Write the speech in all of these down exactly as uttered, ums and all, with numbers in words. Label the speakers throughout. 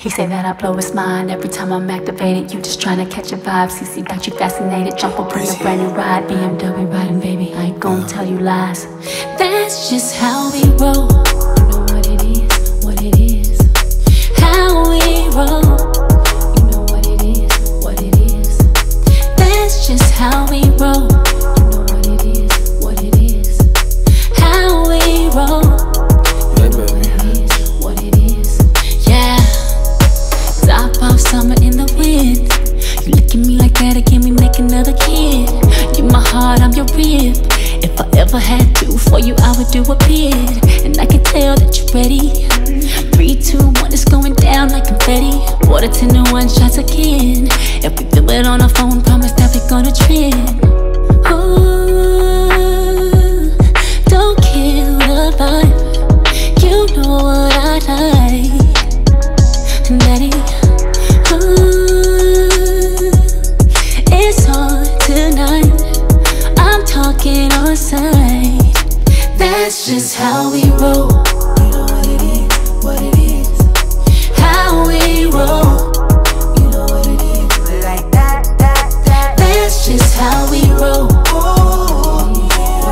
Speaker 1: He say that I blow his mind every time I'm activated. You just tryna catch a vibe. C C got you fascinated. Jump up in a brand new ride. B M W riding, baby. I ain't gon' tell you lies. That's just how we roll. You know what it is, what it is. How we roll. You know what it is, what it is. That's just how we roll. You know what it is, what it is. How we roll. Summer in the wind. You look at me like that again, we make another kid. You my heart, I'm your rib. If I ever had to, for you I would do a bid. And I can tell that you're ready. Three, two, one, it's going down like confetti. Water ten to one shots again. If we feel it on our phone, promise that we're gonna trend. Ooh, don't kill the vibe. You know what I like, Daddy. On side. That's just how we roll. You know what it is, what it is. How we roll. You know what it is, like that, that, that. That's just how we roll. Oh,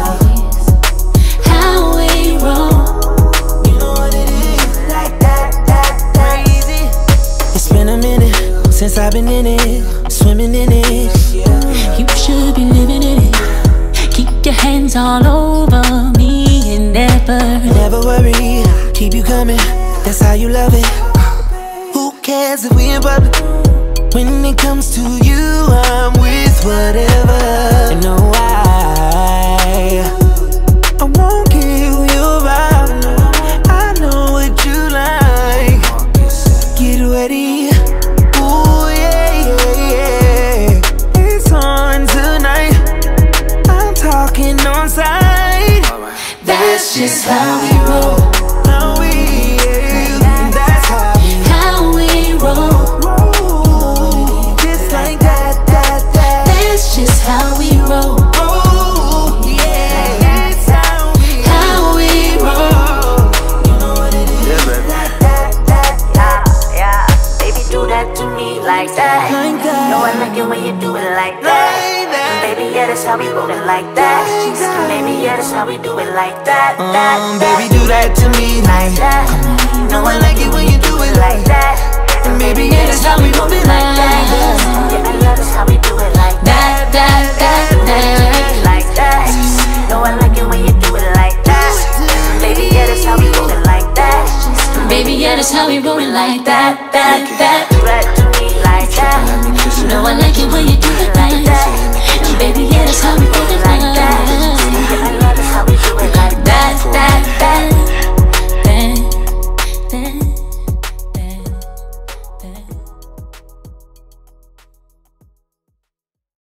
Speaker 1: yeah. How we roll. You know what it is, like that, that, that. Crazy.
Speaker 2: It's been a minute since I've been in it, swimming in it.
Speaker 1: You should be living in it. Keep your hands all over me and never
Speaker 2: Never worry, keep you coming, that's how you love it. Who cares if we in public? When it comes to you, I'm with whatever. And know why I won't kill your vibe. I know what you like. Get ready. Ooh, yeah, yeah, yeah. It's on tonight. Talking on side.
Speaker 1: That's just how we roll.
Speaker 2: How we, yeah. That's how we,
Speaker 1: how we roll.
Speaker 2: roll. Just like that, that, that.
Speaker 1: That's just how we roll.
Speaker 2: Oh, yeah. That's how we,
Speaker 1: how we roll.
Speaker 2: You know what it is.
Speaker 3: Yeah, baby.
Speaker 1: Like that, that, yeah, yeah. Baby, do that to me like that.
Speaker 2: Like that.
Speaker 1: Know I like it when you do it like that. Baby, yeah, that's how we rollin' like that. Baby, yeah, that's how we do it like that. that
Speaker 2: Um, baby, do that to me like
Speaker 1: that.
Speaker 2: No, I like it when you do it like
Speaker 1: that.
Speaker 2: And baby, yeah, that's how we move it like that.
Speaker 1: Yeah, yeah, that's how we do it like that. That, that, that, like that. No, I like it when you do it like that. Baby, yeah, that's how we roll it like that. Baby, yeah, that's how we roll it like that. That, that, do that to me like that. No, I like it when you do it